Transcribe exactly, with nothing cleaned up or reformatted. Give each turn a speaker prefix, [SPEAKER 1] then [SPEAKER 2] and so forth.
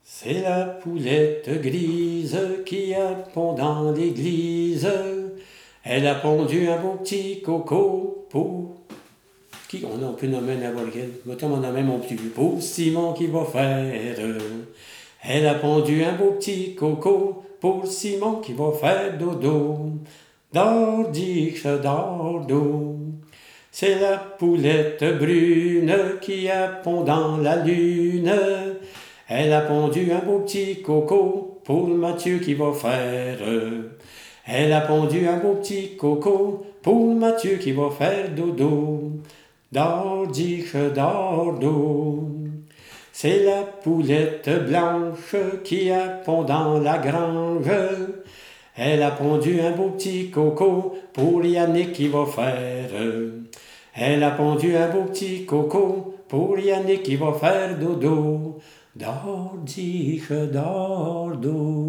[SPEAKER 1] C'est la poulette grise qui a pond dans l'église. Elle a pondu un beau petit coco pour... Qui on a pu nommer n'importe quel? Moi, on nommé mon petit pour Simon qui va faire. Elle a pondu un beau petit coco pour Simon qui va faire dodo. Dordiche, dordo. C'est la poulette brune qui a pond dans la lune. Elle a pondu un beau petit coco pour Mathieu qui va faire. Elle a pondu un beau petit coco pour Mathieu qui va faire dodo. Dordiche, dordo. C'est la poulette blanche qui a pond dans la grange. Elle a pondu un beau petit coco pour Yannick qui va faire. Elle a pondu un beau petit coco pour Yannick qui va faire dodo. Dordiche, dordo.